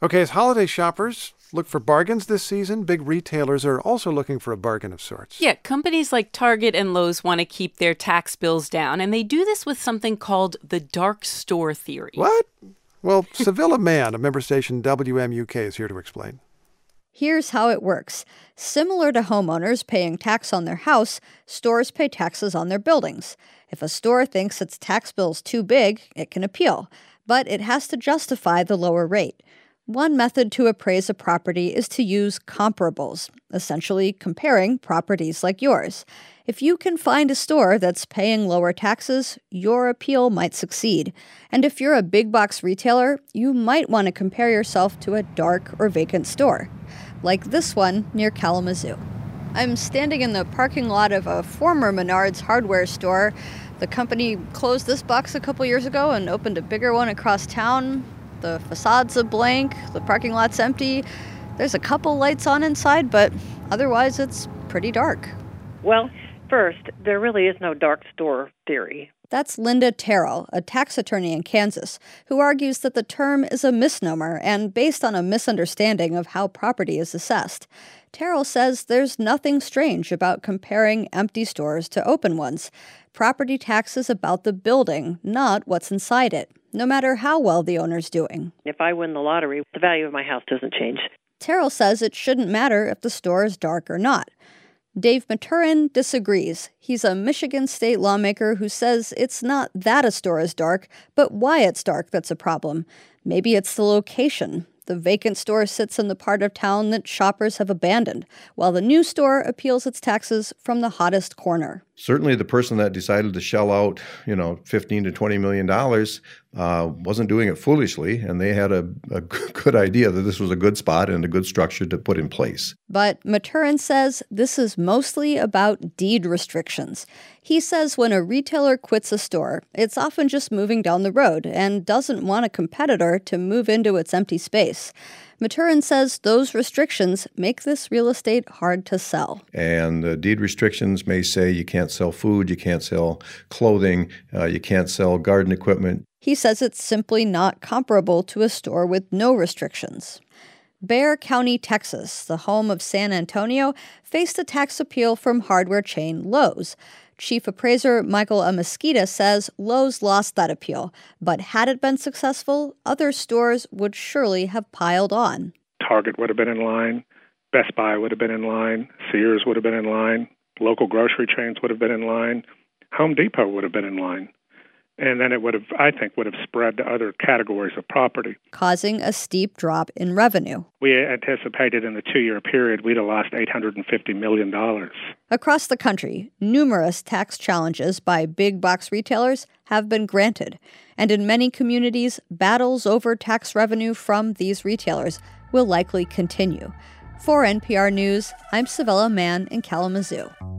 Okay, as holiday shoppers look for bargains this season, big retailers are also looking for a bargain of sorts. Yeah, companies like Target and Lowe's want to keep their tax bills down, and they do this with something called the dark store theory. What? Well, Sevilla Mann, a member station WMUK, is here to explain. Here's how it works. Similar to homeowners paying tax on their house, stores pay taxes on their buildings. If a store thinks its tax bill's too big, it can appeal, but it has to justify the lower rate. One method to appraise a property is to use comparables, essentially comparing properties like yours. If you can find a store that's paying lower taxes, your appeal might succeed. And if you're a big box retailer, you might want to compare yourself to a dark or vacant store, like this one near Kalamazoo. I'm standing in the parking lot of a former Menards hardware store. The company closed this box a couple years ago and opened a bigger one across town. The facade's a blank, the parking lot's empty. There's a couple lights on inside, but otherwise it's pretty dark. Well, first, there really is no dark store theory. That's Linda Terrell, a tax attorney in Kansas, who argues that the term is a misnomer and based on a misunderstanding of how property is assessed. Terrell says there's nothing strange about comparing empty stores to open ones. Property tax is about the building, not what's inside it, no matter how well the owner's doing. If I win the lottery, the value of my house doesn't change. Terrell says it shouldn't matter if the store is dark or not. Dave Maturin disagrees. He's a Michigan state lawmaker who says it's not that a store is dark, but why it's dark that's a problem. Maybe it's the location. The vacant store sits in the part of town that shoppers have abandoned, while the new store appeals its taxes from the hottest corner. Certainly the person that decided to shell out, $15 to $20 million wasn't doing it foolishly, and they had a good idea that this was a good spot and a good structure to put in place. But Maturin says this is mostly about deed restrictions. He says when a retailer quits a store, it's often just moving down the road and doesn't want a competitor to move into its empty space. Maturin says those restrictions make this real estate hard to sell. And the deed restrictions may say you can't sell food, you can't sell clothing, you can't sell garden equipment. He says it's simply not comparable to a store with no restrictions. Bexar County, Texas, the home of San Antonio, faced a tax appeal from hardware chain Lowe's. Chief appraiser Michael Amesquita says Lowe's lost that appeal, but had it been successful, other stores would surely have piled on. Target would have been in line, Best Buy would have been in line, Sears would have been in line, local grocery chains would have been in line, Home Depot would have been in line. And then it would have, I think, spread to other categories of property, causing a steep drop in revenue. We anticipated in the 2-year period we'd have lost $850 million. Across the country, numerous tax challenges by big box retailers have been granted. And in many communities, battles over tax revenue from these retailers will likely continue. For NPR News, I'm Sevilla Mann in Kalamazoo.